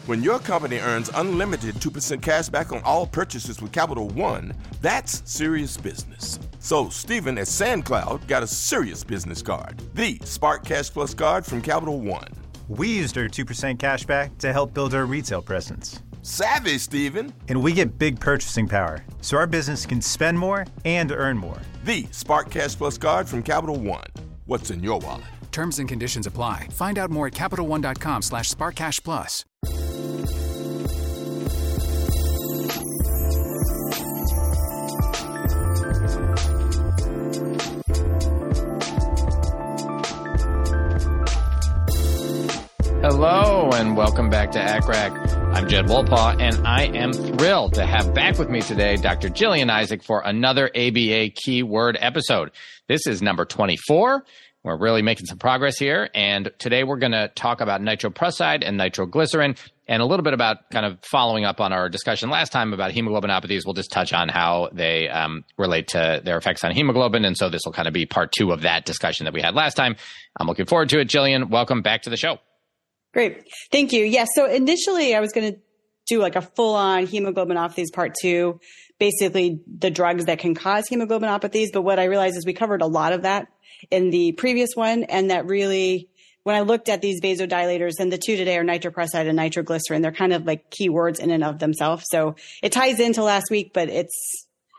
When your company earns unlimited 2% cash back on all purchases with Capital One, that's serious business. So Stephen at SandCloud got a serious business card, the Spark Cash Plus card from Capital One. We used our 2% cash back to help build our retail presence. Savvy, Stephen. And we get big purchasing power, so our business can spend more and earn more. The Spark Cash Plus card from Capital One. What's in your wallet? Terms and conditions apply. Find out more at CapitalOne.com/SparkCashPlus. Hello and welcome back to ACCRAC. I'm Jed Wolpaw, and I am thrilled to have back with me today Dr. Jillian Isaac for another ABA keyword episode. This is number 24. We're really making some progress here, and today we're going to talk about nitroprusside and nitroglycerin and a little bit about kind of following up on our discussion last time about hemoglobinopathies. We'll just touch on how they relate to their effects on hemoglobin, and so this will kind of be part two of that discussion that we had last time. I'm looking forward to it. Jillian, welcome back to the show. Great. Thank you. Yes. So initially I was going to do like a full-on hemoglobinopathies part two, basically the drugs that can cause hemoglobinopathies. But what I realized is we covered a lot of that in the previous one. And that really, when I looked at these vasodilators, and the two today are nitroprusside and nitroglycerin, they're kind of like keywords in and of themselves. So it ties into last week, but it's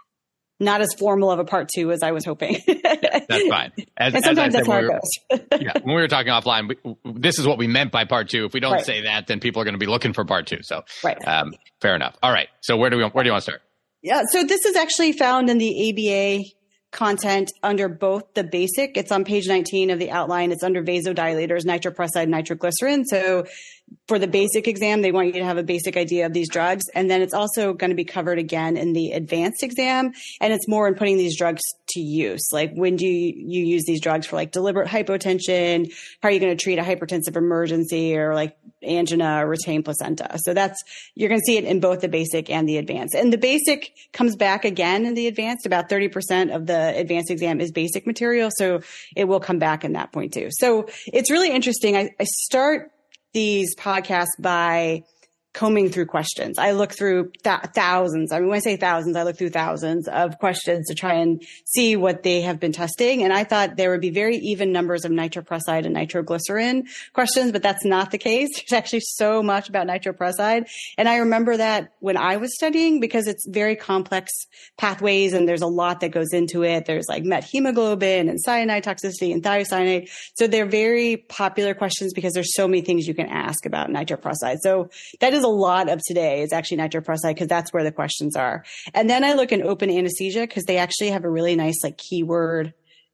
not as formal of a part two as I was hoping. Yeah, that's fine. And sometimes that's how it goes. Yeah, when we were talking offline, this is what we meant by part two. If we don't say that, then people are going to be looking for part two. So fair enough. All right. So where do you want to start? Yeah. So this is actually found in the ABA content under both the basic. It's on page 19 of the outline. It's under vasodilators, nitroprusside, nitroglycerin. So for the basic exam, they want you to have a basic idea of these drugs. And then it's also going to be covered again in the advanced exam. And it's more in putting these drugs to use. Like, when do you use these drugs for like deliberate hypotension? How are you going to treat a hypertensive emergency or like angina or retained placenta? So you're going to see it in both the basic and the advanced. And the basic comes back again in the advanced. About 30% of the advanced exam is basic material. So it will come back in that point too. So it's really interesting. I start these podcasts by combing through questions. I look through thousands. I mean, when I say thousands, I look through thousands of questions to try and see what they have been testing. And I thought there would be very even numbers of nitroprusside and nitroglycerin questions, but that's not the case. There's actually so much about nitroprusside. And I remember that when I was studying, because it's very complex pathways and there's a lot that goes into it. There's like methemoglobin and cyanide toxicity and thiocyanate. So they're very popular questions because there's so many things you can ask about nitroprusside. So that is a lot of today is actually nitroprusside because that's where the questions are. And then I look in open anesthesia because they actually have a really nice like keyword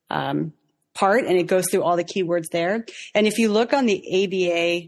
part, and it goes through all the keywords there. And if you look on the ABA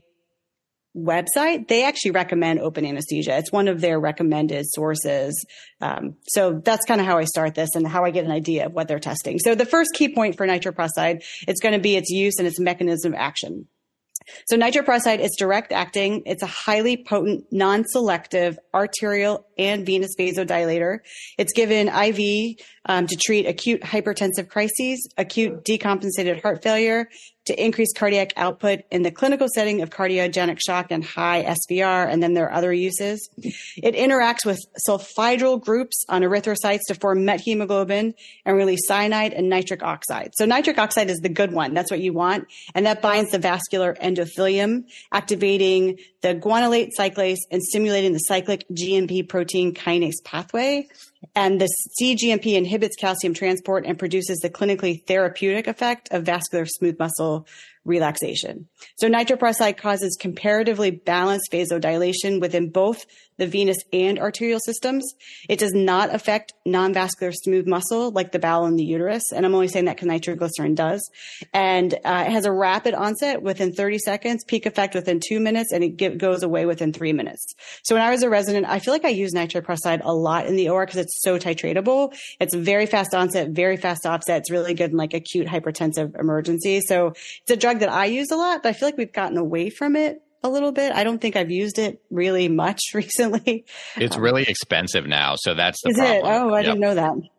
website, they actually recommend open anesthesia. It's one of their recommended sources. So that's kind of how I start this and how I get an idea of what they're testing. So the first key point for nitroprusside, it's going to be its use and its mechanism of action. So nitroprusside, it's direct acting. It's a highly potent, non-selective arterial and venous vasodilator. It's given IV to treat acute hypertensive crises, acute decompensated heart failure, to increase cardiac output in the clinical setting of cardiogenic shock and high SVR, and then there are other uses. It interacts with sulfhydryl groups on erythrocytes to form methemoglobin and release cyanide and nitric oxide. So nitric oxide is the good one. That's what you want. And that binds the vascular endothelium, activating the guanylate cyclase and stimulating the cyclic GMP protein kinase pathway. And the cGMP inhibits calcium transport and produces the clinically therapeutic effect of vascular smooth muscle relaxation. So nitroprusside causes comparatively balanced vasodilation within both the venous and arterial systems. It does not affect non-vascular smooth muscle like the bowel and the uterus. And I'm only saying that because nitroglycerin does. And it has a rapid onset within 30 seconds, peak effect within 2 minutes, and it goes away within 3 minutes. So when I was a resident, I feel like I use nitroprusside a lot in the OR because it's so titratable. It's very fast onset, very fast offset. It's really good in like acute hypertensive emergencies. So it's a drug that I use a lot, but I feel like we've gotten away from it a little bit. I don't think I've used it really much recently. It's really expensive now, so that's the problem. Is it? Oh, I didn't know that.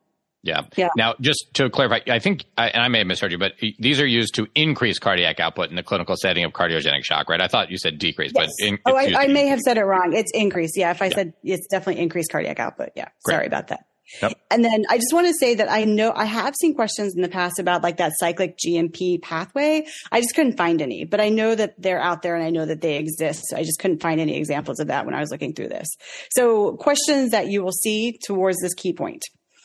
Yeah. Now, just to clarify, I think, and I may have misheard you, but these are used to increase cardiac output in the clinical setting of cardiogenic shock, right? I thought you said decrease, yes. but I may have said it wrong. It's increase. Yeah. If I said it's definitely increased cardiac output. Yeah. Great. Sorry about that. Yep. And then I just want to say that I know I have seen questions in the past about like that cyclic GMP pathway. I just couldn't find any, but I know that they're out there and I know that they exist. I just couldn't find any examples of that when I was looking through this. So questions that you will see towards this key point.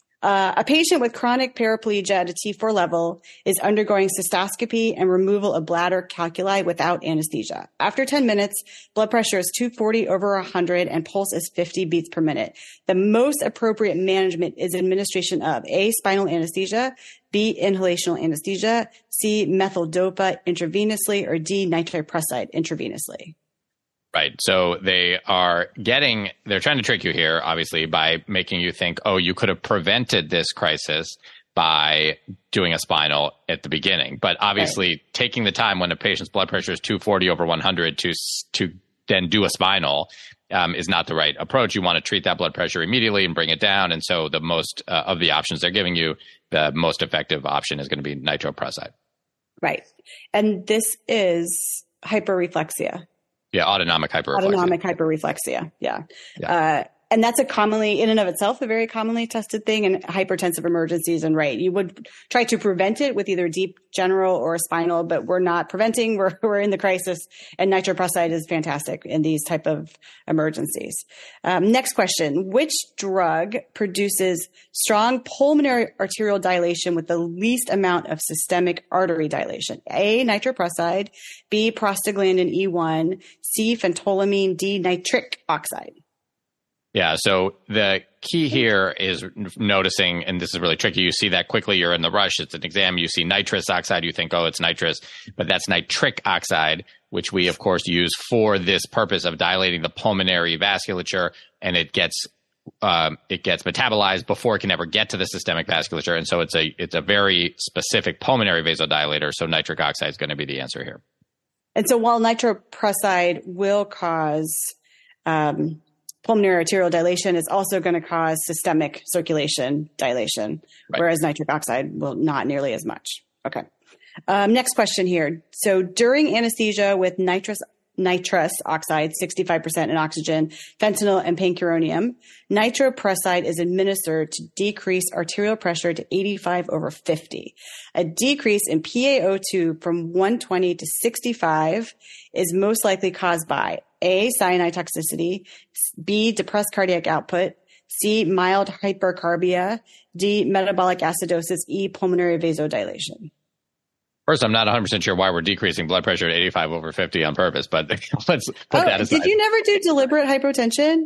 A patient with chronic paraplegia at a T4 level is undergoing cystoscopy and removal of bladder calculi without anesthesia. After 10 minutes, blood pressure is 240/100 and pulse is 50 beats per minute. The most appropriate management is administration of A, spinal anesthesia, B, inhalational anesthesia, C, methyl dopa intravenously, or D, nitroprusside intravenously. Right. So they're trying to trick you here, obviously, by making you think, oh, you could have prevented this crisis by doing a spinal at the beginning. But obviously, taking the time when a patient's blood pressure is 240/100 to then do a spinal is not the right approach. You want to treat that blood pressure immediately and bring it down. And so the most of the options they're giving you, the most effective option is going to be nitroprusside. Right. And this is hyperreflexia. Yeah, autonomic hyperreflexia. Autonomic hyperreflexia, yeah. And that's in and of itself, a very commonly tested thing in hypertensive emergencies. And right, you would try to prevent it with either deep general or spinal, but we're not preventing, we're in the crisis. And nitroprusside is fantastic in these type of emergencies. Next question, which drug produces strong pulmonary arterial dilation with the least amount of systemic artery dilation? A, nitroprusside, B, prostaglandin E1, C, phentolamine, D, nitric oxide. Yeah. So the key here is noticing, and this is really tricky. You see that quickly. You're in the rush. It's an exam. You see nitrous oxide. You think, oh, it's nitrous, but that's nitric oxide, which we of course use for this purpose of dilating the pulmonary vasculature, and it gets metabolized before it can ever get to the systemic vasculature. And so it's a very specific pulmonary vasodilator. So nitric oxide is going to be the answer here. And so while nitroprusside will cause, pulmonary arterial dilation, is also going to cause systemic circulation dilation, whereas nitric oxide will not nearly as much. Okay. Next question here. So during anesthesia with nitrous oxide, 65% in oxygen, fentanyl, and pancuronium, nitroprusside is administered to decrease arterial pressure to 85/50. A decrease in PaO2 from 120 to 65 is most likely caused by A, cyanide toxicity, B, depressed cardiac output, C, mild hypercarbia, D, metabolic acidosis, E, pulmonary vasodilation. First, I'm not 100% sure why we're decreasing blood pressure at 85/50 on purpose, but let's put that aside. Did you never do deliberate hypotension?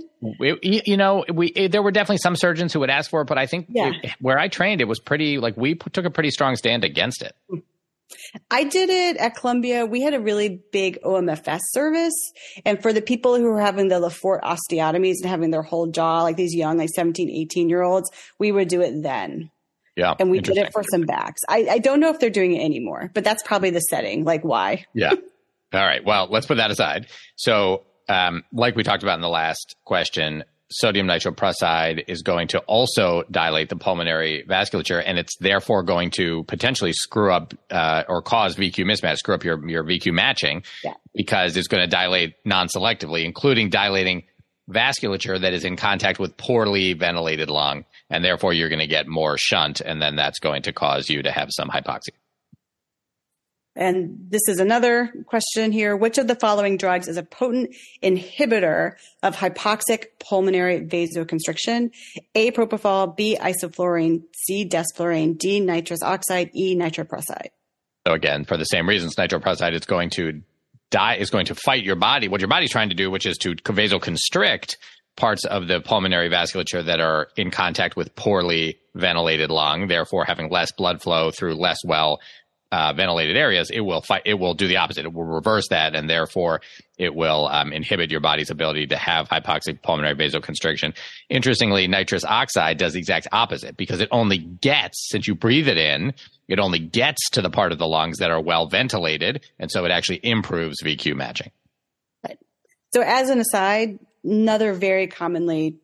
There were definitely some surgeons who would ask for it, but I think where I trained, it was pretty, we took a pretty strong stand against it. I did it at Columbia. We had a really big OMFS service. And for the people who were having the Lefort osteotomies and having their whole jaw, like these young, 17, 18-year-olds, we would do it then. Yeah. And we did it for some backs. I don't know if they're doing it anymore, but that's probably the setting. Why? Yeah. All right. Well, let's put that aside. So, like we talked about in the last question, sodium nitroprusside is going to also dilate the pulmonary vasculature, and it's therefore going to potentially screw up or cause VQ mismatch, screw up your VQ matching, because it's going to dilate non-selectively, including dilating vasculature that is in contact with poorly ventilated lung, and therefore you're going to get more shunt, and then that's going to cause you to have some hypoxia. And this is another question here. Which of the following drugs is a potent inhibitor of hypoxic pulmonary vasoconstriction? A, propofol, B, isoflurane, C, desflurane, D, nitrous oxide, E, nitroprusside. So again, for the same reasons, nitroprusside is going to fight your body, what your body's trying to do, which is to vasoconstrict parts of the pulmonary vasculature that are in contact with poorly ventilated lung, therefore having less blood flow through less ventilated areas. It will do the opposite. It will reverse that, and therefore it will inhibit your body's ability to have hypoxic pulmonary vasoconstriction. Interestingly, nitrous oxide does the exact opposite, because it only gets, since you breathe it in, it only gets to the part of the lungs that are well ventilated, and so it actually improves VQ matching. Right. So as an aside, another very commonly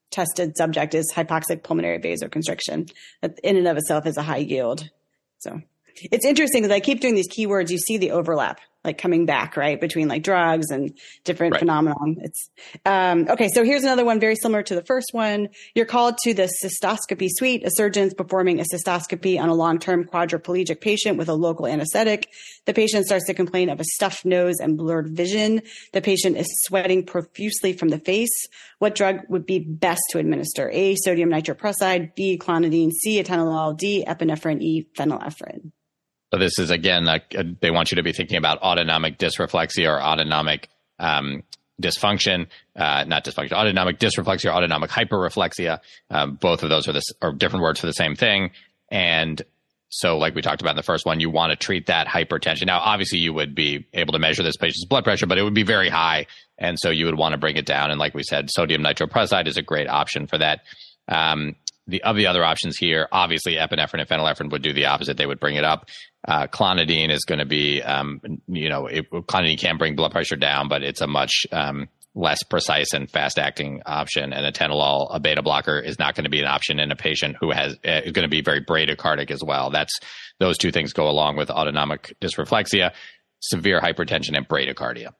tested subject is hypoxic pulmonary vasoconstriction. That in and of itself is a high yield. So it's interesting that I keep doing these keywords. You see the overlap, like coming back, right, between like drugs and different phenomenon. It's okay. So here's another one very similar to the first one. You're called to the cystoscopy suite. A surgeon's performing a cystoscopy on a long-term quadriplegic patient with a local anesthetic. The patient starts to complain of a stuffed nose and blurred vision. The patient is sweating profusely from the face. What drug would be best to administer? A, sodium nitroprusside, B, clonidine, C, atenolol, D, epinephrine, E, phenylephrine. So this is, again, they want you to be thinking about autonomic dysreflexia or autonomic dysfunction, not dysfunction, autonomic dysreflexia or autonomic hyperreflexia. Both of those are different words for the same thing. And so like we talked about in the first one, you want to treat that hypertension. Now, obviously, you would be able to measure this patient's blood pressure, but it would be very high. And so you would want to bring it down. And like we said, sodium nitroprusside is a great option for that. The other options here, obviously, epinephrine and phenylephrine would do the opposite. They would bring it up. Clonidine is going to be, clonidine can bring blood pressure down, but it's a much less precise and fast-acting option. And atenolol, a beta blocker, is not going to be an option in a patient who is going to be very bradycardic as well. Those two things go along with autonomic dysreflexia, severe hypertension, and bradycardia.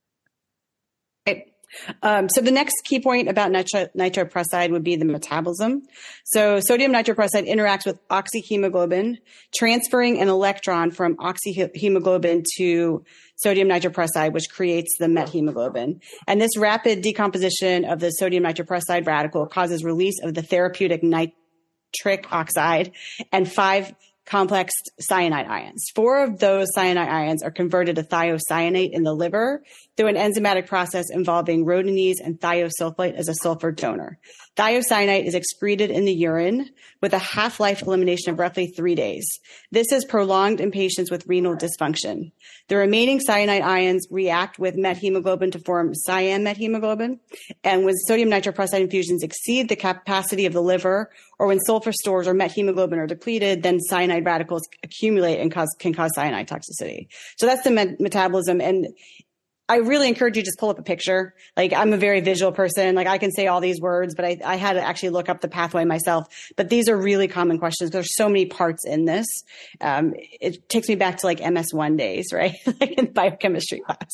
Okay. So the next key point about nitroprusside would be the metabolism. So sodium nitroprusside interacts with oxyhemoglobin, transferring an electron from oxyhemoglobin to sodium nitroprusside, which creates the methemoglobin. And this rapid decomposition of the sodium nitroprusside radical causes release of the therapeutic nitric oxide and 5 complex cyanide ions. 4 of those cyanide ions are converted to thiocyanate in the liver through an enzymatic process involving rhodinase and thiosulfate as a sulfur donor. Thiocyanate is excreted in the urine with a half-life elimination of roughly 3 days. This is prolonged in patients with renal dysfunction. The remaining cyanide ions react with methemoglobin to form cyan-methemoglobin. And when sodium nitroprusside infusions exceed the capacity of the liver, or when sulfur stores or methemoglobin are depleted, then cyanide radicals accumulate and can cause cyanide toxicity. So that's the metabolism. And I really encourage you to just pull up a picture. Like, I'm a very visual person. Like, I can say all these words, but I had to actually look up the pathway myself. But these are really common questions. There's so many parts in this. It takes me back to like MS1 days, right? Like in biochemistry class.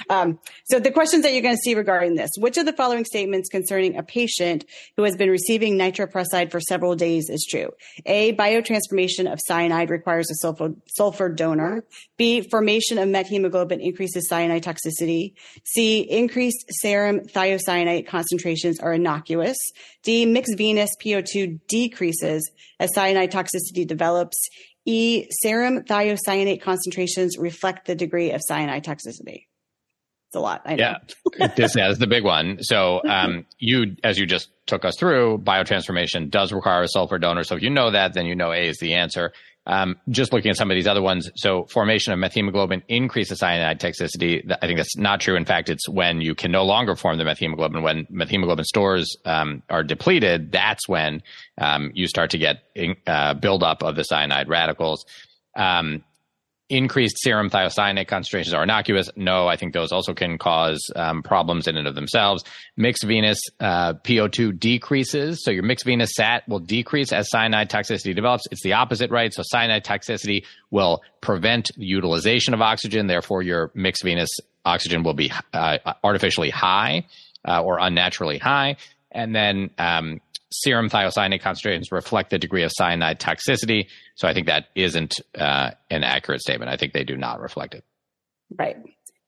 So the questions that you're going to see regarding this: which of the following statements concerning a patient who has been receiving nitroprusside for several days is true? A, biotransformation of cyanide requires a sulfur donor. B, formation of methemoglobin increases cyanide toxicity. C, increased serum thiocyanate concentrations are innocuous. D, mixed venous PO2 decreases as cyanide toxicity develops. E, serum thiocyanate concentrations reflect the degree of cyanide toxicity. It's a lot, I know. Yeah, this is the big one. So as you just took us through, biotransformation does require a sulfur donor. So if you know that, then you know A is the answer. Just looking at some of these other ones, so formation of methemoglobin increases cyanide toxicity. I think that's not true. In fact, it's when you can no longer form the methemoglobin. When methemoglobin stores are depleted, that's when you start to get buildup of the cyanide radicals. Increased serum thiocyanate concentrations are innocuous. No, I think those also can cause problems in and of themselves. Mixed venous PO2 decreases. So your mixed venous SAT will decrease as cyanide toxicity develops. It's the opposite, right? So cyanide toxicity will prevent the utilization of oxygen. Therefore, your mixed venous oxygen will be artificially high or unnaturally high. And then serum thiocyanate concentrations reflect the degree of cyanide toxicity. So I think that isn't an accurate statement. I think they do not reflect it. Right.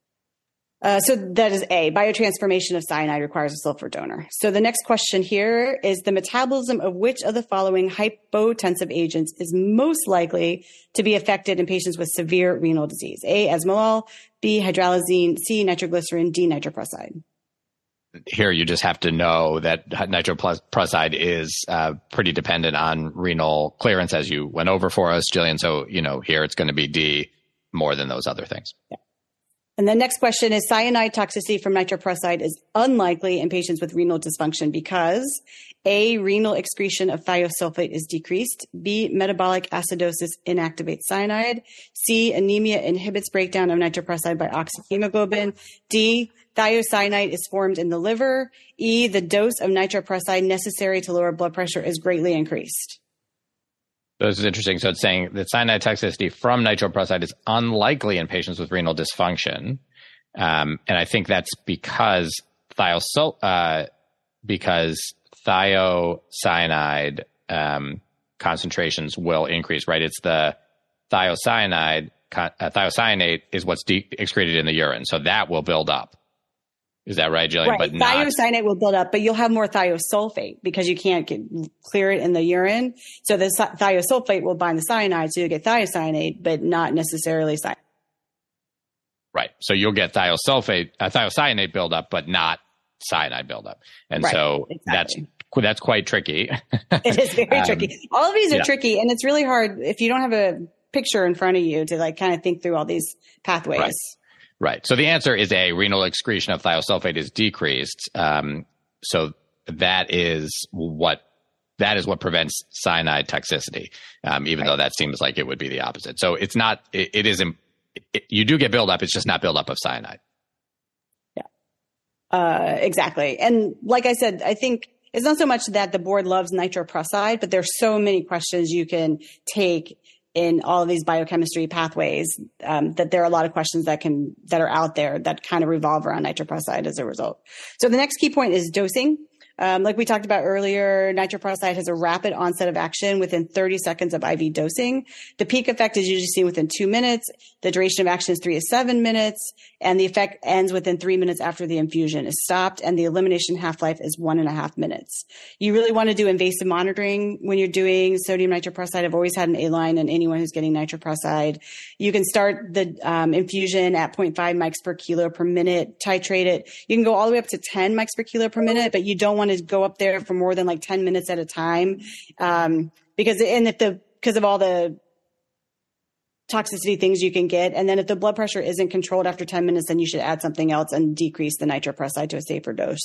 So that is A, biotransformation of cyanide requires a sulfur donor. So the next question here is the metabolism of which of the following hypotensive agents is most likely to be affected in patients with severe renal disease? A, esmolol, B, hydralazine, C, nitroglycerin, D, nitroprusside. Here, you just have to know that nitroprusside is pretty dependent on renal clearance, as you went over for us, Jillian. So, here it's going to be D more than those other things. Yeah. And the next question is cyanide toxicity from nitroprusside is unlikely in patients with renal dysfunction because A, renal excretion of thiosulfate is decreased. B, metabolic acidosis inactivates cyanide. C, anemia inhibits breakdown of nitroprusside by oxyhemoglobin. D, thiocyanate is formed in the liver. E, the dose of nitroprusside necessary to lower blood pressure is greatly increased. This is interesting. So it's saying that cyanide toxicity from nitroprusside is unlikely in patients with renal dysfunction. And I think that's because thiocyanide concentrations will increase, right? It's the thiocyanate is what's excreted in the urine. So that will build up. Is that right, Jillian? Right. But thiocyanate will build up, but you'll have more thiosulfate because you can't clear it in the urine. So the thiosulfate will bind the cyanide, so you'll get thiocyanate, but not necessarily cyanide. Right. So you'll get thiocyanate buildup, but not cyanide buildup. And right, so exactly. That's quite tricky. It is very tricky. All of these are tricky, and it's really hard if you don't have a picture in front of you to like kind of think through all these pathways. Right. So the answer is A, renal excretion of thiosulfate is decreased. So that is what prevents cyanide toxicity, even though that seems like it would be the opposite. So it's not, you do get buildup. It's just not buildup of cyanide. Yeah, exactly. And like I said, I think it's not so much that the board loves nitroprusside, but there's so many questions you can take in all of these biochemistry pathways, that there are a lot of questions that are out there that kind of revolve around nitroprusside as a result. So the next key point is dosing. Like we talked about earlier, nitroprusside has a rapid onset of action within 30 seconds of IV dosing. The peak effect is usually seen within 2 minutes. The duration of action is 3 to 7 minutes, and the effect ends within 3 minutes after the infusion is stopped, and the elimination half-life is 1.5 minutes. You really want to do invasive monitoring when you're doing sodium nitroprusside. I've always had an A-line on anyone who's getting nitroprusside. You can start the infusion at 0.5 mics per kilo per minute, titrate it. You can go all the way up to 10 mics per kilo per minute, but you don't want to go up there for more than like 10 minutes at a time, because of all the toxicity things you can get. And then if the blood pressure isn't controlled after 10 minutes, then you should add something else and decrease the nitroprusside to a safer dose.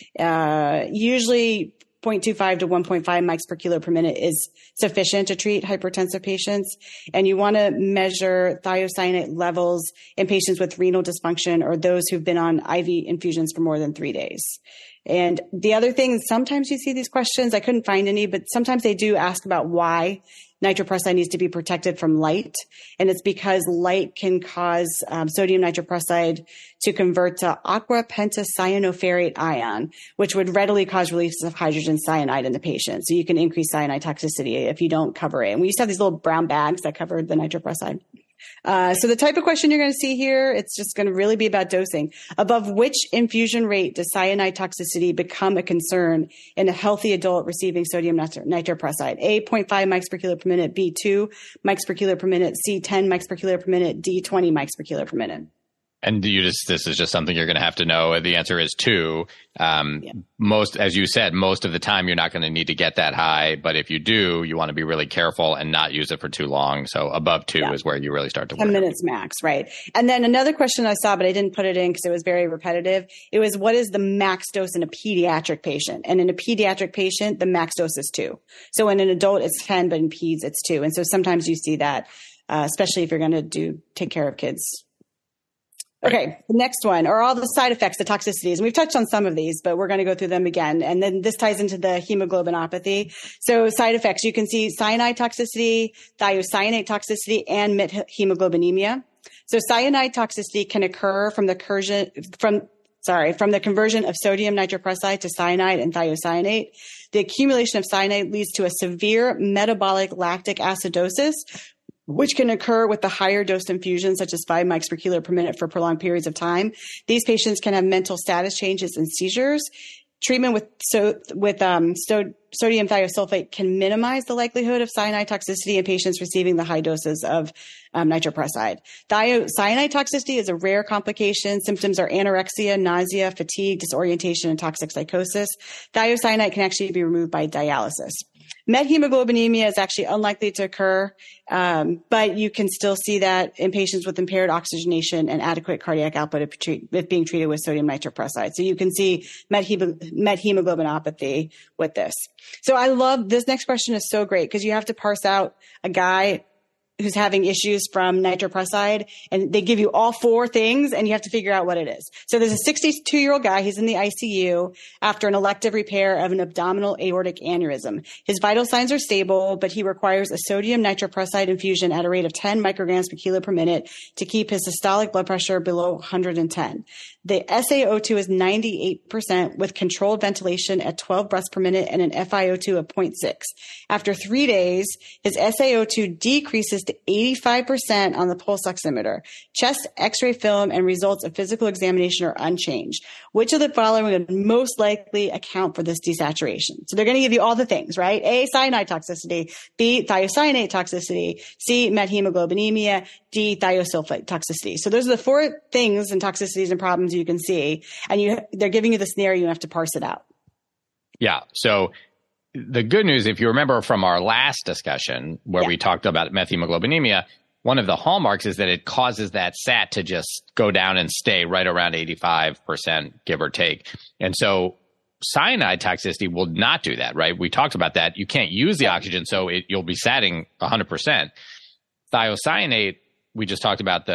Usually 0.25 to 1.5 mics per kilo per minute is sufficient to treat hypertensive patients. And you want to measure thiocyanate levels in patients with renal dysfunction or those who've been on IV infusions for more than 3 days. And the other thing, sometimes you see these questions, I couldn't find any, but sometimes they do ask about why nitroprusside needs to be protected from light. And it's because light can cause sodium nitroprusside to convert to aqua pentacyanoferrate ion, which would readily cause release of hydrogen cyanide in the patient. So you can increase cyanide toxicity if you don't cover it. And we used to have these little brown bags that covered the nitroprusside. So the type of question you're going to see here, it's just going to really be about dosing. Above which infusion rate does cyanide toxicity become a concern in a healthy adult receiving sodium nitroprusside? A, 0.5 mics per kilo per minute, B, 2 mics per kilo per minute, C, 10 mics per kilo per minute, D, 20 mics per kilo per minute. And this is just something you're going to have to know. The answer is 2. As you said, most of the time you're not going to need to get that high. But if you do, you want to be really careful and not use it for too long. So above 2 is where you really start to 10 minutes max, right? And then another question I saw, but I didn't put it in because it was very repetitive. It was, what is the max dose in a pediatric patient? And in a pediatric patient, the max dose is 2. So in an adult, it's 10, but in peds, it's 2. And so sometimes you see that, especially if you're going to take care of kids. Okay, the next one are all the side effects, the toxicities. And we've touched on some of these, but we're going to go through them again. And then this ties into the hemoglobinopathy. So side effects, you can see cyanide toxicity, thiocyanate toxicity, and methemoglobinemia. So cyanide toxicity can occur from the conversion of sodium nitroprusside to cyanide and thiocyanate. The accumulation of cyanide leads to a severe metabolic lactic acidosis, which can occur with the higher dose infusions, such as 5 mics per kilo per minute for prolonged periods of time. These patients can have mental status changes and seizures. Treatment with sodium thiosulfate can minimize the likelihood of cyanide toxicity in patients receiving the high doses of nitroprusside. Thiocyanide toxicity is a rare complication. Symptoms are anorexia, nausea, fatigue, disorientation, and toxic psychosis. Thiocyanate can actually be removed by dialysis. Methemoglobinemia is actually unlikely to occur, but you can still see that in patients with impaired oxygenation and adequate cardiac output if being treated with sodium nitroprusside. So you can see methemoglobinopathy with this. So I love this next question is so great because you have to parse out a guy who's having issues from nitroprusside, and they give you all 4 things and you have to figure out what it is. So there's a 62-year-old guy. He's in the ICU after an elective repair of an abdominal aortic aneurysm. His vital signs are stable, but he requires a sodium nitroprusside infusion at a rate of 10 micrograms per kilo per minute to keep his systolic blood pressure below 110. The SaO2 is 98% with controlled ventilation at 12 breaths per minute and an FiO2 of 0.6. After 3 days, his SaO2 decreases to 85% on the pulse oximeter. Chest X-ray film and results of physical examination are unchanged. Which of the following would most likely account for this desaturation? So they're going to give you all the things, right? A, cyanide toxicity. B, thiocyanate toxicity. C, methemoglobinemia. D, thiosulfate toxicity. So those are the 4 things and toxicities and problems you can see. And they're giving you the scenario. You have to parse it out. Yeah. So the good news, if you remember from our last discussion where we talked about methemoglobinemia, one of the hallmarks is that it causes that SAT to just go down and stay right around 85%, give or take. And so cyanide toxicity will not do that, right? We talked about that. You can't use the oxygen, so you'll be satting 100%. Thiocyanate, we just talked about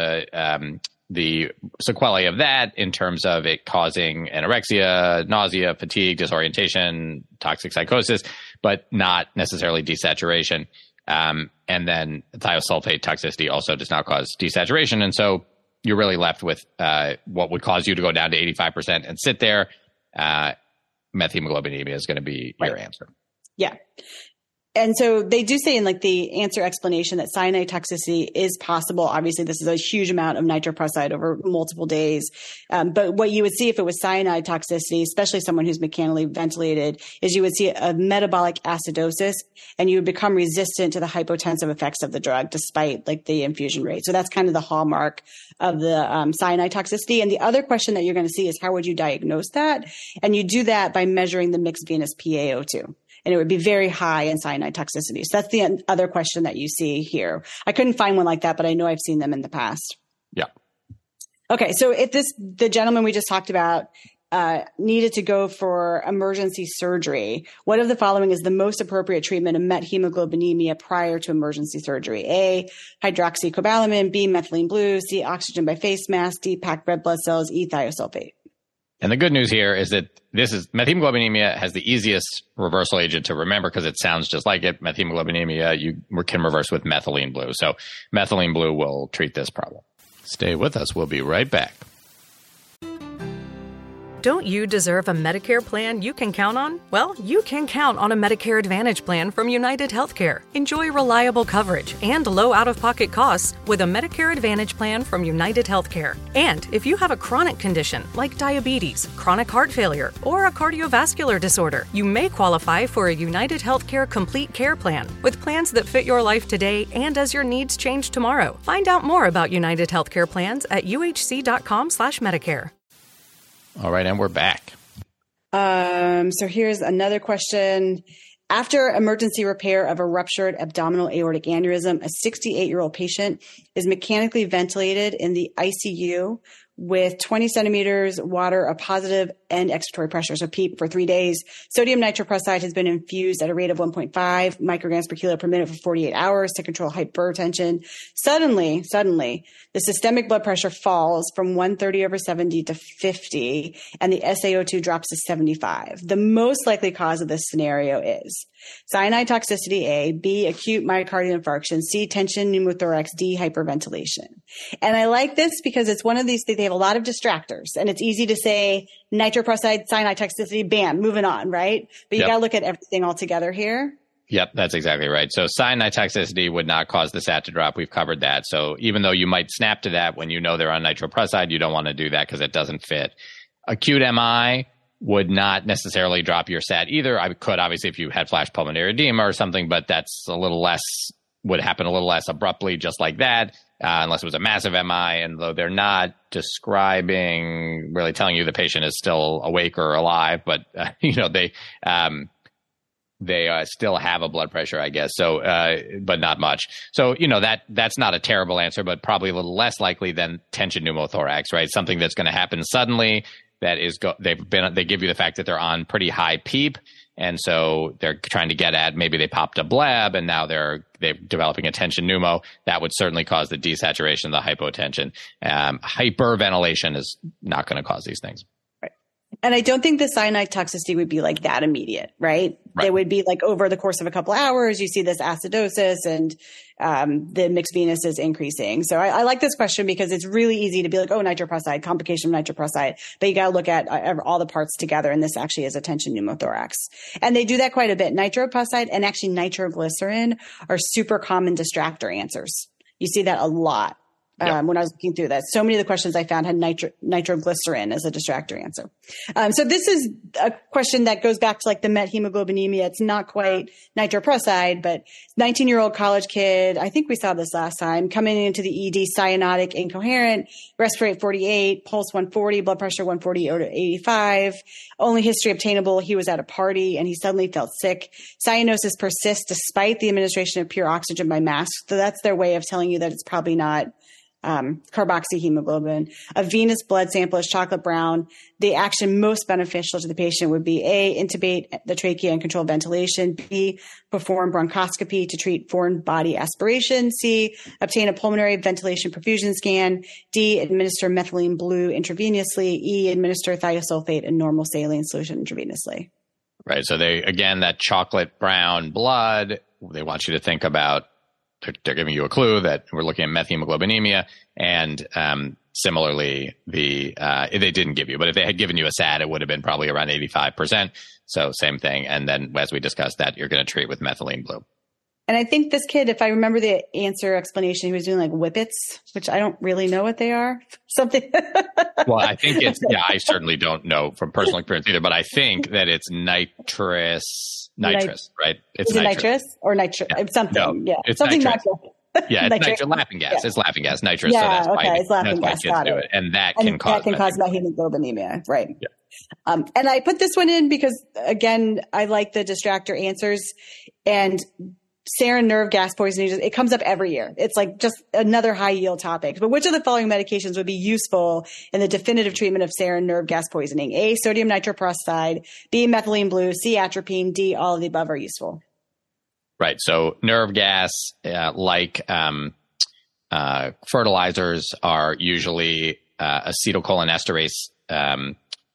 the sequelae of that in terms of it causing anorexia, nausea, fatigue, disorientation, toxic psychosis, but not necessarily desaturation. And then thiosulfate toxicity also does not cause desaturation. And so you're really left with what would cause you to go down to 85% and sit there. Methemoglobinemia is going to be your answer. Yeah. And so they do say in like the answer explanation that cyanide toxicity is possible. Obviously, this is a huge amount of nitroprusside over multiple days. But what you would see if it was cyanide toxicity, especially someone who's mechanically ventilated, is you would see a metabolic acidosis and you would become resistant to the hypotensive effects of the drug despite like the infusion rate. So that's kind of the hallmark of the cyanide toxicity. And the other question that you're going to see is how would you diagnose that? And you do that by measuring the mixed venous PaO2. And it would be very high in cyanide toxicity. So that's the other question that you see here. I couldn't find one like that, but I know I've seen them in the past. Yeah. Okay. So if the gentleman we just talked about needed to go for emergency surgery, what of the following is the most appropriate treatment of methemoglobinemia prior to emergency surgery? A, hydroxycobalamin. B, methylene blue. C, oxygen by face mask. D, packed red blood cells. E, thiosulfate. And the good news here is that methemoglobinemia has the easiest reversal agent to remember because it sounds just like it. Methemoglobinemia, you can reverse with methylene blue. So methylene blue will treat this problem. Stay with us. We'll be right back. Don't you deserve a Medicare plan you can count on? Well, you can count on a Medicare Advantage plan from United Healthcare. Enjoy reliable coverage and low out-of-pocket costs with a Medicare Advantage plan from United Healthcare. And if you have a chronic condition like diabetes, chronic heart failure, or a cardiovascular disorder, you may qualify for a United Healthcare Complete Care Plan with plans that fit your life today and as your needs change tomorrow. Find out more about United Healthcare plans at uhc.com/Medicare. All right, and we're back. So here's another question. After emergency repair of a ruptured abdominal aortic aneurysm, a 68-year-old patient is mechanically ventilated in the ICU with 20 centimeters water of positive end expiratory pressure, so PEEP, for 3 days. Sodium nitroprusside has been infused at a rate of 1.5 micrograms per kilo per minute for 48 hours to control hypertension. Suddenly, the systemic blood pressure falls from 130/70 to 50, and the SaO2 drops to 75. The most likely cause of this scenario is cyanide toxicity, A, B, acute myocardial infarction, C, tension pneumothorax, D, hyperventilation. And I like this because it's one of these things, they have a lot of distractors, and it's easy to say nitroprusside, cyanide toxicity, bam, moving on, right? But you got to look at everything all together here. Yep, that's exactly right. So cyanide toxicity would not cause the SAT to drop. We've covered that. So even though you might snap to that when you know they're on nitroprusside, you don't want to do that because it doesn't fit. Acute MI would not necessarily drop your SAT either. I could, obviously, if you had flash pulmonary edema or something, but that's would happen a little less abruptly just like that, unless it was a massive MI. And though they're not really telling you the patient is still awake or alive, but, they still have a blood pressure, I guess. So, but not much. So, that's not a terrible answer, but probably a little less likely than tension pneumothorax, right? Something that's going to happen suddenly. that is they give you the fact that they're on pretty high PEEP. And so they're trying to get at, maybe they popped a bleb and now they're developing a tension pneumo. That would certainly cause the desaturation, the hypotension. Hyperventilation is not going to cause these things. Right. And I don't think the cyanide toxicity would be like that immediate, right? It would be like over the course of a couple hours, you see this acidosis and the mixed venous is increasing. So I like this question because it's really easy to be like, oh, nitroprusside, complication of nitroprusside. But you got to look at all the parts together. And this actually is a tension pneumothorax. And they do that quite a bit. Nitroprusside and actually nitroglycerin are super common distractor answers. You see that a lot. When I was looking through that, so many of the questions I found had nitroglycerin as a distractor answer. So this is a question that goes back to like the methemoglobinemia. It's not quite nitroprusside, but 19-year-old college kid, I think we saw this last time, coming into the ED, cyanotic, incoherent, respirate 48, pulse 140, blood pressure 140 over 85, only history obtainable. He was at a party and he suddenly felt sick. Cyanosis persists despite the administration of pure oxygen by mask. So that's their way of telling you that it's probably not carboxyhemoglobin. A venous blood sample is chocolate brown. The action most beneficial to the patient would be A, intubate the trachea and control ventilation. B, perform bronchoscopy to treat foreign body aspiration. C, obtain a pulmonary ventilation perfusion scan. D, administer methylene blue intravenously. E, administer thiosulfate and normal saline solution intravenously. Right. So that chocolate brown blood, they want you to think about, they're giving you a clue that we're looking at methemoglobinemia, and similarly, they didn't give you, but if they had given you a SAD, it would have been probably around 85%. So same thing. And then as we discussed that, you're going to treat with methylene blue. And I think this kid, if I remember the answer explanation, he was doing like whippets, which I don't really know what they are. Something. Well, I think I certainly don't know from personal experience either, but I think that it's nitrous, right? Is it nitrous or nitrous? Yeah. Something. No, yeah. It's something nitrous. Yeah, it's laughing gas. Yeah. It's laughing gas, nitrous. Yeah, so it's laughing gas. Got it. And that can cause methemoglobinemia, right? Yeah. And I put this one in because, again, I like the distractor answers, and sarin nerve gas poisoning, it comes up every year. It's like just another high yield topic. But which of the following medications would be useful in the definitive treatment of sarin nerve gas poisoning? A, sodium nitroprusside. B, methylene blue. C, atropine. D, all of the above are useful. Right. So nerve gas, fertilizers, are usually acetylcholinesterase.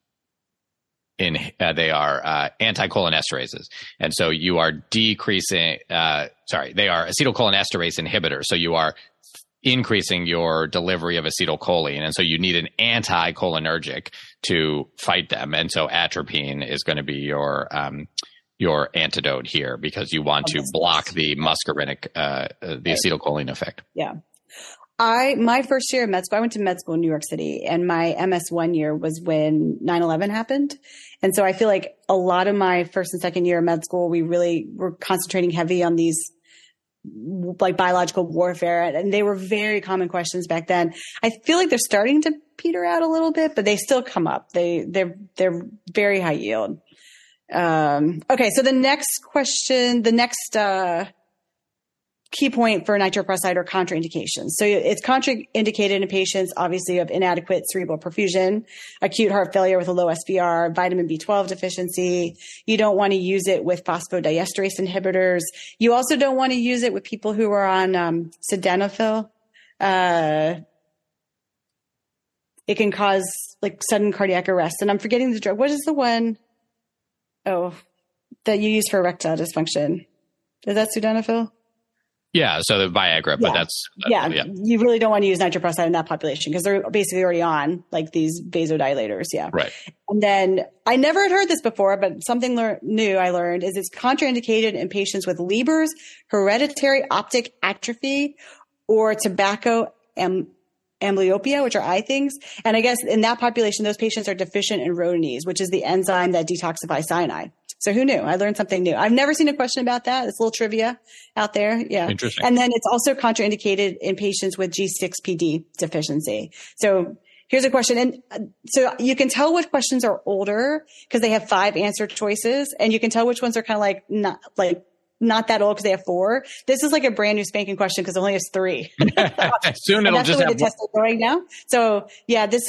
They are anticholinesterases, and so you are decreasing. They are acetylcholinesterase inhibitors. So you are increasing your delivery of acetylcholine, and so you need an anticholinergic to fight them. And so atropine is going to be your antidote here, because you want to block the muscarinic, the acetylcholine effect. Yeah. My first year of med school, I went to med school in New York City, and my MS1 year was when 9/11 happened. And so I feel like a lot of my first and second year of med school, we really were concentrating heavy on these like biological warfare. And they were very common questions back then. I feel like they're starting to peter out a little bit, but they still come up. They're very high yield. Okay. So the next question, key point for nitroprusside are contraindications. So it's contraindicated in patients, obviously, of inadequate cerebral perfusion, acute heart failure with a low SVR, vitamin B12 deficiency. You don't want to use it with phosphodiesterase inhibitors. You also don't want to use it with people who are on sildenafil. It can cause like sudden cardiac arrest. And I'm forgetting the drug. What is the one? Oh, that you use for erectile dysfunction? Is that sildenafil? Yeah, so the Viagra, but that's you really don't want to use nitroprusside in that population because they're basically already on like these vasodilators. Yeah. Right. And then I never had heard this before, but something new I learned is it's contraindicated in patients with Leber's, hereditary optic atrophy, or tobacco amblyopia, which are eye things. And I guess in that population, those patients are deficient in rhodonase, which is the enzyme that detoxifies cyanide. So who knew? I learned something new. I've never seen a question about that. It's a little trivia out there. Yeah. Interesting. And then it's also contraindicated in patients with G6PD deficiency. So here's a question. And so you can tell which questions are older because they have 5 answer choices, and you can tell which ones are kind of not that old because they have 4. This is like a brand new spanking question because it only has 3. Soon it'll just have the test is going now. So yeah, this is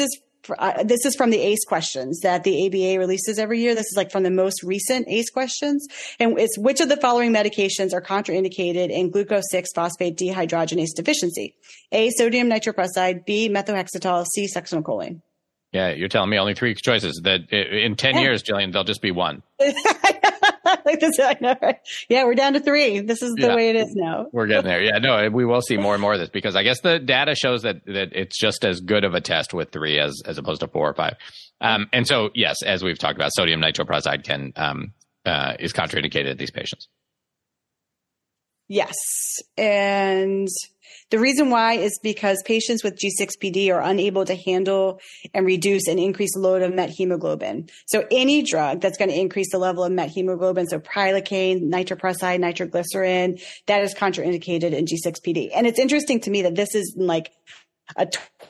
this is from the ACE questions that the ABA releases every year. This is like from the most recent ACE questions. And it's which of the following medications are contraindicated in glucose 6-phosphate dehydrogenase deficiency? A, sodium nitroprusside, B, methotrexate, C, succinylcholine. Yeah, you're telling me only 3 choices. That in 10 years, Jillian, there'll just be one. Like this, I know, right? Yeah, we're down to 3. This is the way it is now. We're getting there. Yeah, no, we will see more and more of this because I guess the data shows that it's just as good of a test with 3 as opposed to 4 or 5. And so, yes, as we've talked about, sodium nitroprusside is contraindicated in these patients. Yes. And the reason why is because patients with G6PD are unable to handle and reduce an increased load of methemoglobin. So any drug that's going to increase the level of methemoglobin, so prilocaine, nitroprusside, nitroglycerin, that is contraindicated in G6PD. And it's interesting to me that this is like a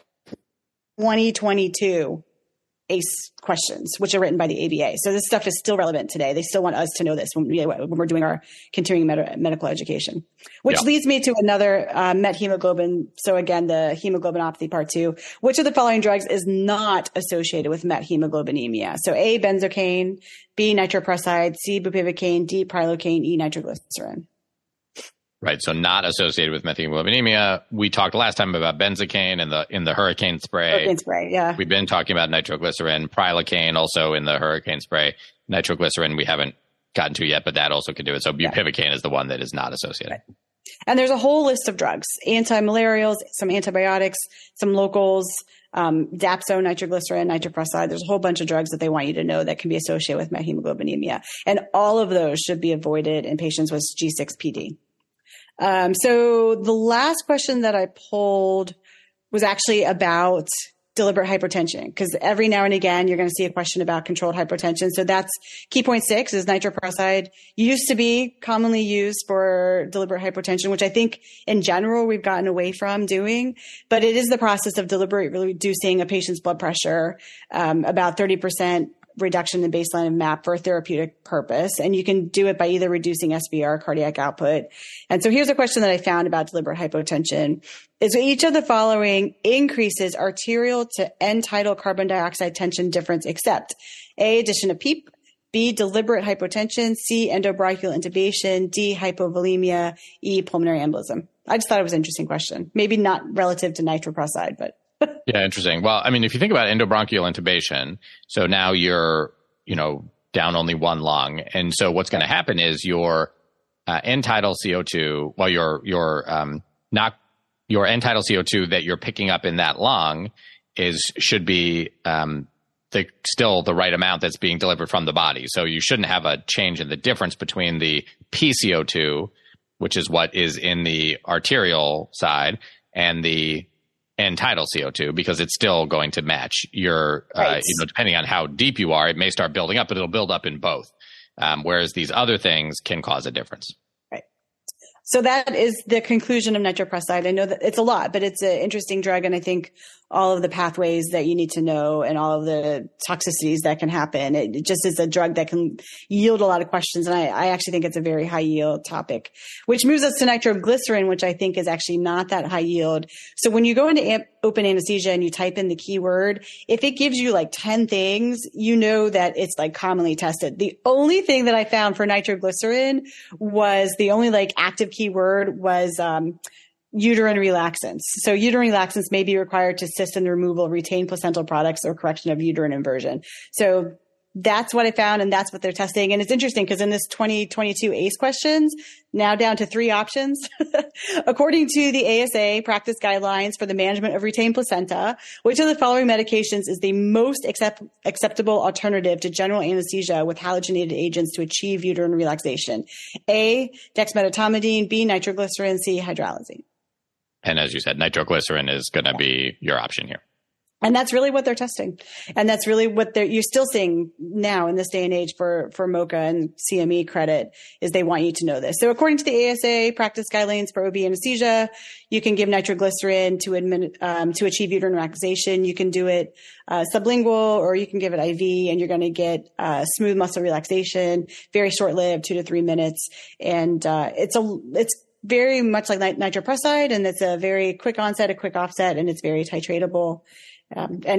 2022 ACE questions, which are written by the ABA. So this stuff is still relevant today. They still want us to know this when we're doing our continuing medical education, which leads me to another methemoglobin. So again, the hemoglobinopathy part 2, which of the following drugs is not associated with methemoglobinemia? So A, benzocaine, B, nitroprusside, C, bupivacaine, D, prilocaine, E, nitroglycerin. Right. So not associated with methemoglobinemia. We talked last time about benzocaine in the hurricane spray. Hurricane spray, yeah. We've been talking about nitroglycerin, prilocaine also in the hurricane spray. Nitroglycerin we haven't gotten to yet, but that also could do it. So bupivacaine is the one that is not associated. Right. And there's a whole list of drugs, anti-malarials, some antibiotics, some locals, Dapsone, nitroglycerin, nitroprusside. There's a whole bunch of drugs that they want you to know that can be associated with methemoglobinemia. And all of those should be avoided in patients with G6PD. So the last question that I pulled was actually about deliberate hypertension, because every now and again, you're going to see a question about controlled hypertension. So that's key point 6 is nitroprusside used to be commonly used for deliberate hypertension, which I think in general, we've gotten away from doing, but it is the process of deliberately reducing a patient's blood pressure, about 30% reduction in baseline of MAP for a therapeutic purpose. And you can do it by either reducing SVR, cardiac output. And so here's a question that I found about deliberate hypotension. Is each of the following increases arterial to end tidal carbon dioxide tension difference except A, addition of PEEP, B, deliberate hypotension, C, endobronchial intubation, D, hypovolemia, E, pulmonary embolism? I just thought it was an interesting question. Maybe not relative to nitroprusside, but yeah, interesting. Well, I mean, if you think about endobronchial intubation, so now you're, down only one lung. And so what's going to happen is your end tidal CO2, well, your end tidal CO2 that you're picking up in that lung should be still the right amount that's being delivered from the body. So you shouldn't have a change in the difference between the PCO2, which is what is in the arterial side, and the end tidal CO2, because it's still going to match your, depending on how deep you are, it may start building up, but it'll build up in both. Whereas these other things can cause a difference. Right. So that is the conclusion of nitroprusside. I know that it's a lot, but it's an interesting drug. And I think all of the pathways that you need to know and all of the toxicities that can happen, it just is a drug that can yield a lot of questions. And I actually think it's a very high yield topic, which moves us to nitroglycerin, which I think is actually not that high yield. So when you go into open anesthesia and you type in the keyword, if it gives you like 10 things, you know that it's like commonly tested. The only thing that I found for nitroglycerin was the only like active keyword was, uterine relaxants. So uterine relaxants may be required to assist in the removal of retained placental products or correction of uterine inversion. So that's what I found, and that's what they're testing. And it's interesting because in this 2022 ACE questions, now down to 3 options. According to the ASA practice guidelines for the management of retained placenta, which of the following medications is the most acceptable alternative to general anesthesia with halogenated agents to achieve uterine relaxation? A, dexmedetomidine, B, nitroglycerin, C, hydralazine. And as you said, nitroglycerin is going to be your option here. And that's really what they're testing. And that's really what you're still seeing now in this day and age for MOCA and CME credit is they want you to know this. So according to the ASA practice guidelines for OB anesthesia, you can give nitroglycerin to achieve uterine relaxation. You can do it sublingual, or you can give it IV, and you're going to get smooth muscle relaxation, very short-lived, 2 to 3 minutes. And it's very much like nitroprusside, and it's a very quick onset, a quick offset, and it's very titratable. And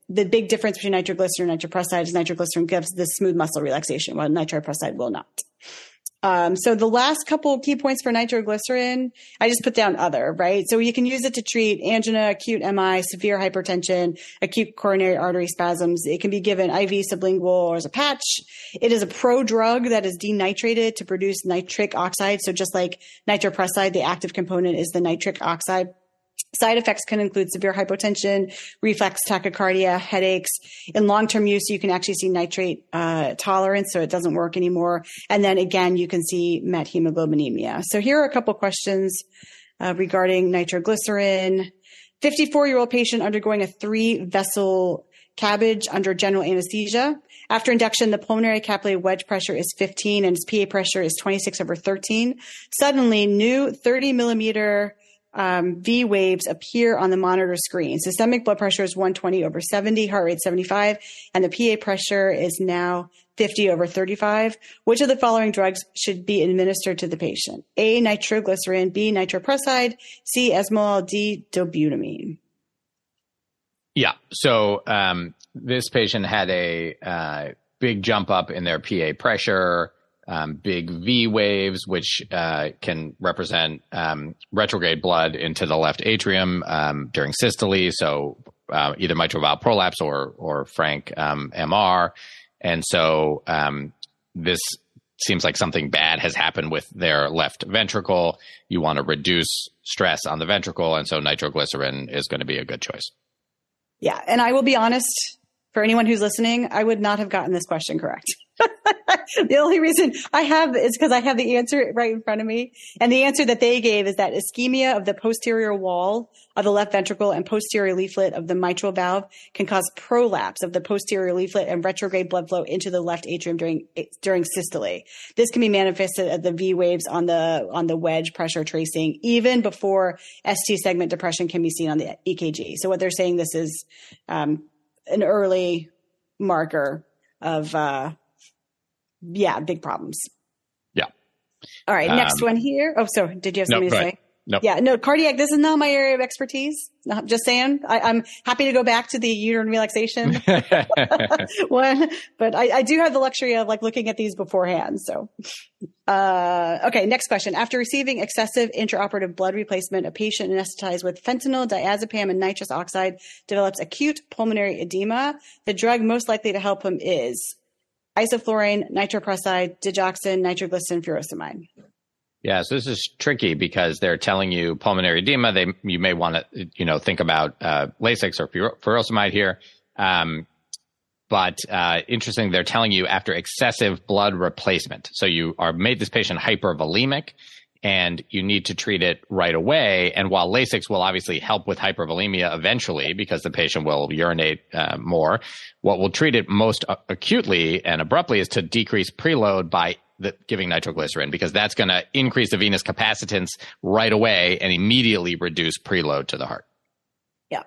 the big difference between nitroglycerin and nitroprusside is nitroglycerin gives this smooth muscle relaxation, while nitroprusside will not. So the last couple of key points for nitroglycerin, I just put down other, right? So you can use it to treat angina, acute MI, severe hypertension, acute coronary artery spasms. It can be given IV, sublingual, or as a patch. It is a prodrug that is denitrated to produce nitric oxide. So just like nitroprusside, the active component is the nitric oxide. Side effects can include severe hypotension, reflex tachycardia, headaches. In long-term use, you can actually see nitrate tolerance, so it doesn't work anymore. And then again, you can see methemoglobinemia. So here are a couple questions regarding nitroglycerin. 54-year-old patient undergoing a 3-vessel CABG under general anesthesia. After induction, the pulmonary capillary wedge pressure is 15 and his PA pressure is 26/13. Suddenly, new 30 millimeter V waves appear on the monitor screen. Systemic blood pressure is 120/70, heart rate 75, and the PA pressure is now 50/35. Which of the following drugs should be administered to the patient? A, nitroglycerin, B, nitroprusside, C, esmolol, D, dobutamine. Yeah. So this patient had a big jump up in their PA pressure. Big V waves, which can represent retrograde blood into the left atrium during systole, so either mitral valve prolapse or frank MR. And so this seems like something bad has happened with their left ventricle. You want to reduce stress on the ventricle, and so nitroglycerin is going to be a good choice. Yeah, and I will be honest, for anyone who's listening, I would not have gotten this question correct. The only reason I have is because I have the answer right in front of me. And the answer that they gave is that ischemia of the posterior wall of the left ventricle and posterior leaflet of the mitral valve can cause prolapse of the posterior leaflet and retrograde blood flow into the left atrium during systole. This can be manifested at the V waves on the wedge pressure tracing, even before ST segment depression can be seen on the EKG. So what they're saying, this is an early marker of big problems. Yeah. All right. Next one here. Oh, so did you have something to say? No. Yeah. No, cardiac. This is not my area of expertise. I'm just saying. I'm happy to go back to the uterine relaxation one, but I do have the luxury of looking at these beforehand. So, okay. Next question. After receiving excessive intraoperative blood replacement, a patient anesthetized with fentanyl, diazepam, and nitrous oxide develops acute pulmonary edema. The drug most likely to help him is isoflurane, nitroprusside, digoxin, nitroglycerin, furosemide. Yeah, so this is tricky because they're telling you pulmonary edema. You may want to, think about Lasix or furosemide here. But interesting, they're telling you after excessive blood replacement. So you are made this patient hypervolemic, and you need to treat it right away. And while Lasix will obviously help with hypervolemia eventually because the patient will urinate more, what will treat it most acutely and abruptly is to decrease preload by giving nitroglycerin, because that's going to increase the venous capacitance right away and immediately reduce preload to the heart. Yeah.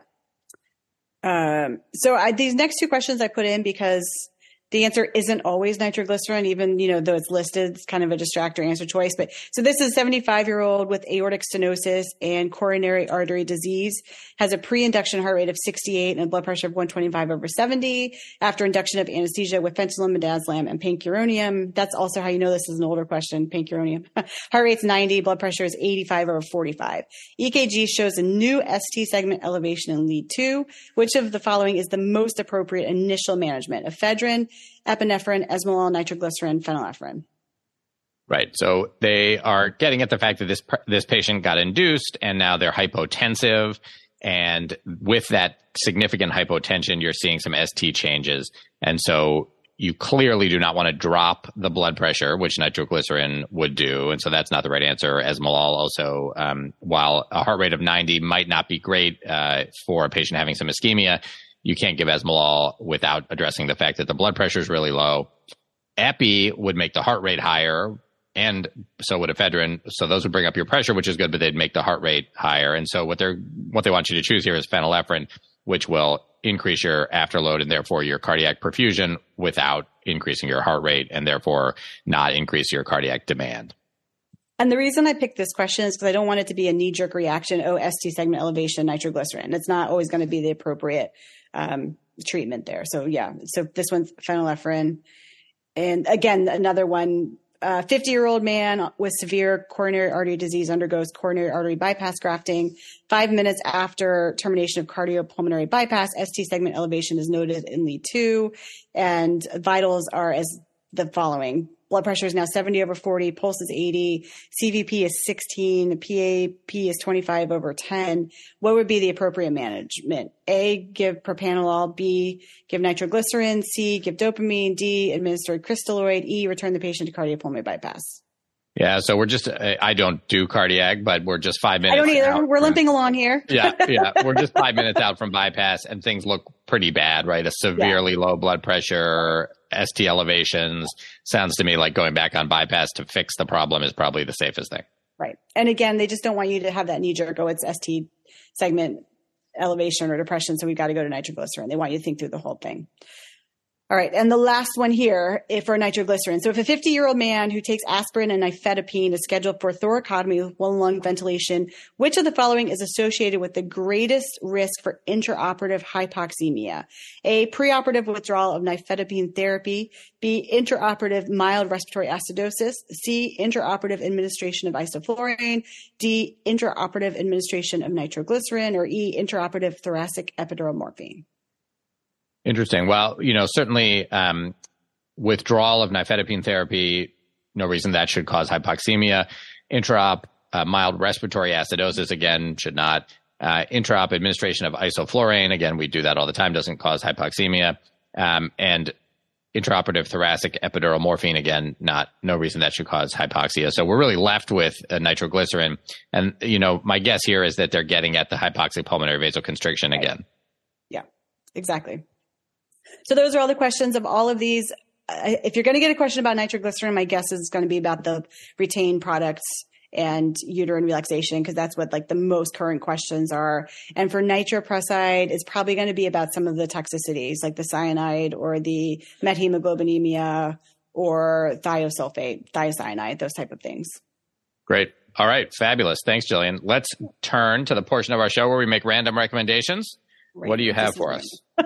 So these next two questions I put in because the answer isn't always nitroglycerin, even, though it's listed, it's kind of a distractor answer choice. But so this is a 75-year-old with aortic stenosis and coronary artery disease, has a pre-induction heart rate of 68 and a blood pressure of 125/70 after induction of anesthesia with fentanyl, midazolam, and pancuronium. That's also how you know this is an older question, pancuronium. Heart rate's 90, blood pressure is 85/45. EKG shows a new ST segment elevation in lead 2. Which of the following is the most appropriate initial management? Ephedrine, epinephrine, esmolol, nitroglycerin, phenylephrine. Right. So they are getting at the fact that this patient got induced and now they're hypotensive. And with that significant hypotension, you're seeing some ST changes. And so you clearly do not want to drop the blood pressure, which nitroglycerin would do. And so that's not the right answer. Esmolol also, while a heart rate of 90 might not be great for a patient having some ischemia, you can't give esmolol without addressing the fact that the blood pressure is really low. Epi would make the heart rate higher, and so would ephedrine. So those would bring up your pressure, which is good, but they'd make the heart rate higher. And so what they want you to choose here is phenylephrine, which will increase your afterload and therefore your cardiac perfusion without increasing your heart rate and therefore not increase your cardiac demand. And the reason I picked this question is because I don't want it to be a knee-jerk reaction, ST segment elevation, nitroglycerin. It's not always going to be the appropriate treatment there. So this one's phenylephrine. And again, another one, 50-year-old man with severe coronary artery disease undergoes coronary artery bypass grafting. 5 minutes after termination of cardiopulmonary bypass, ST segment elevation is noted in lead 2, and vitals are as the following. Blood pressure is now 70/40, pulse is 80, CVP is 16, PAP is 25/10. What would be the appropriate management? A, give propranolol. B, give nitroglycerin. C, give dopamine. D, administer crystalloid. E, return the patient to cardiopulmonary bypass. Yeah, so we're just, I don't do cardiac, but we're just 5 minutes. I don't either. We're limping along here. Yeah. We're just 5 minutes out from bypass, and things look pretty bad, right? A severely low blood pressure, ST elevations. Sounds to me like going back on bypass to fix the problem is probably the safest thing. Right. And again, they just don't want you to have that knee-jerk, it's ST segment elevation or depression, so we've got to go to nitroglycerin. They want you to think through the whole thing. All right. And the last one here for nitroglycerin. So if a 50-year-old man who takes aspirin and nifedipine is scheduled for thoracotomy with one lung ventilation, which of the following is associated with the greatest risk for intraoperative hypoxemia? A, preoperative withdrawal of nifedipine therapy. B, intraoperative mild respiratory acidosis. C, intraoperative administration of isoflurane. D, intraoperative administration of nitroglycerin. Or E, intraoperative thoracic epidural morphine. Interesting. Well, certainly withdrawal of nifedipine therapy, no reason that should cause hypoxemia. Intraop mild respiratory acidosis, again, should not. Intraop administration of isoflurane, again, we do that all the time, doesn't cause hypoxemia. And intraoperative thoracic epidural morphine, again, no reason that should cause hypoxia. So we're really left with nitroglycerin. And, my guess here is that they're getting at the hypoxic pulmonary vasoconstriction again. Yeah, exactly. So those are all the questions of all of these. If you're going to get a question about nitroglycerin, my guess is going to be about the retained products and uterine relaxation, because that's what the most current questions are. And for nitroprusside, it's probably going to be about some of the toxicities, like the cyanide or the methemoglobinemia or thiocyanide, those type of things. Great. All right. Fabulous. Thanks, Jillian. Let's turn to the portion of our show where we make random recommendations. What do you have for us?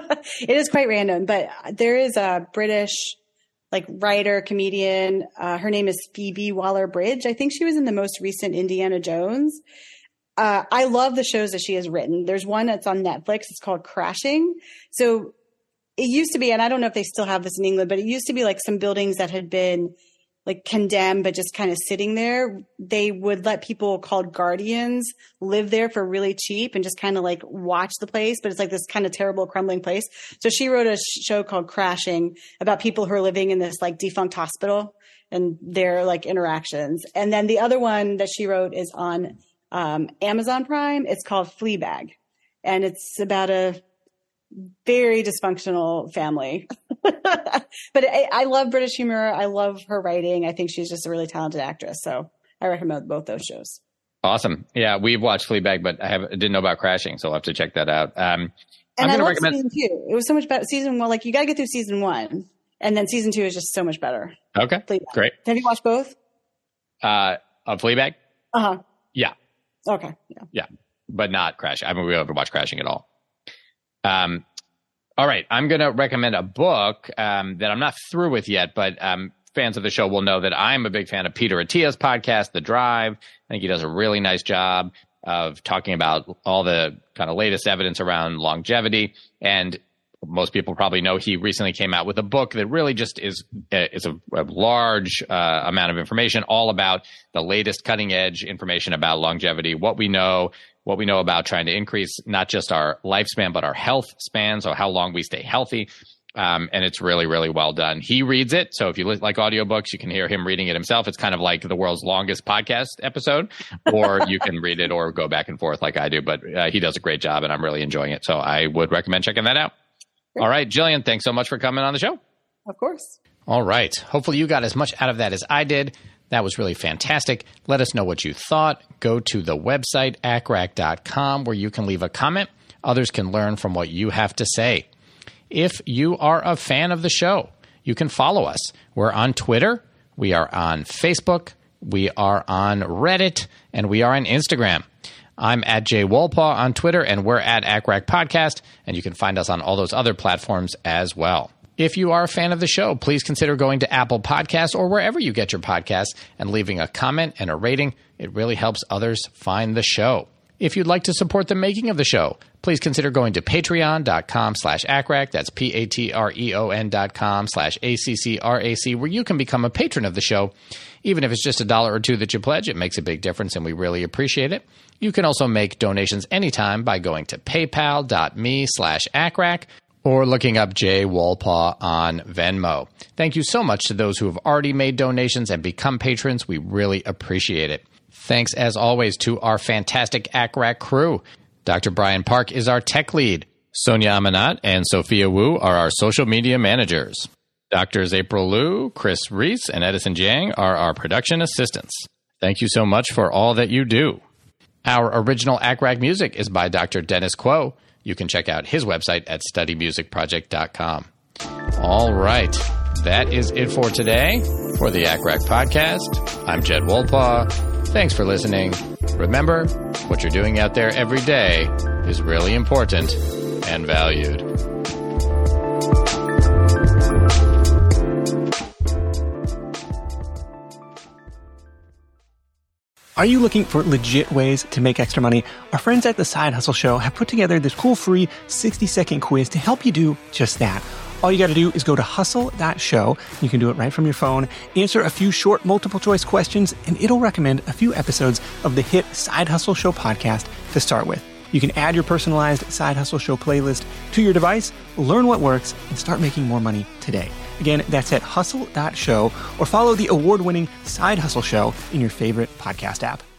It is quite random, but there is a British writer, comedian. Her name is Phoebe Waller-Bridge. I think she was in the most recent Indiana Jones. I love the shows that she has written. There's one that's on Netflix. It's called Crashing. So it used to be, and I don't know if they still have this in England, but it used to be some buildings that had been condemned, but just kind of sitting there. They would let people called guardians live there for really cheap and just kind of watch the place. But it's this kind of terrible crumbling place. So she wrote a show called Crashing about people who are living in this defunct hospital and their interactions. And then the other one that she wrote is on Amazon Prime. It's called Fleabag, and it's about a very dysfunctional family. But I love British humor. I love her writing. I think she's just a really talented actress. So I recommend both those shows. Awesome. Yeah, we've watched Fleabag, but I didn't know about Crashing, so I'll have to check that out. And I love season 2. It was so much better. Season 1, you got to get through season 1, and then season 2 is just so much better. Okay, Fleabag. Great. Have you watched both? Of Fleabag? Uh-huh. Yeah. Okay. Yeah, but not Crashing. I mean, we haven't watched Crashing at all. All right, I'm going to recommend a book that I'm not through with yet, but fans of the show will know that I'm a big fan of Peter Attia's podcast, The Drive. I think he does a really nice job of talking about all the kind of latest evidence around longevity. And most people probably know he recently came out with a book that really just is a large amount of information, all about the latest cutting edge information about longevity, what we know about trying to increase not just our lifespan, but our health span, so how long we stay healthy. And it's really, really well done. He reads it. So if you like audiobooks, you can hear him reading it himself. It's kind of like the world's longest podcast episode, or you can read it or go back and forth like I do. But he does a great job, and I'm really enjoying it. So I would recommend checking that out. Great. All right, Jillian, thanks so much for coming on the show. Of course. All right. Hopefully you got as much out of that as I did. That was really fantastic. Let us know what you thought. Go to the website, acrac.com, where you can leave a comment. Others can learn from what you have to say. If you are a fan of the show, you can follow us. We're on Twitter. We are on Facebook. We are on Reddit. And we are on Instagram. I'm at Jay Wolpaw on Twitter, and we're at ACRAC Podcast, and you can find us on all those other platforms as well. If you are a fan of the show, please consider going to Apple Podcasts or wherever you get your podcasts and leaving a comment and a rating. It really helps others find the show. If you'd like to support the making of the show, please consider going to patreon.com/ACRAC. That's patreon.com/ACCRAC, where you can become a patron of the show. Even if it's just $1 or $2 that you pledge, it makes a big difference, and we really appreciate it. You can also make donations anytime by going to paypal.me/ACRAC or looking up Jay Wolpaw on Venmo. Thank you so much to those who have already made donations and become patrons. We really appreciate it. Thanks, as always, to our fantastic ACRAC crew. Dr. Brian Park is our tech lead. Sonia Amanat and Sophia Wu are our social media managers. Doctors April Liu, Chris Reese, and Edison Jiang are our production assistants. Thank you so much for all that you do. Our original ACRAC music is by Dr. Dennis Quo. You can check out his website at studymusicproject.com. All right. That is it for today. For the ACRAC Podcast, I'm Jed Wolpaw. Thanks for listening. Remember, what you're doing out there every day is really important and valued. Are you looking for legit ways to make extra money? Our friends at The Side Hustle Show have put together this cool free 60-second quiz to help you do just that. All you got to do is go to hustle.show. You can do it right from your phone. Answer a few short multiple choice questions, and it'll recommend a few episodes of the hit Side Hustle Show podcast to start with. You can add your personalized Side Hustle Show playlist to your device, learn what works, and start making more money today. Again, that's at hustle.show, or follow the award-winning Side Hustle Show in your favorite podcast app.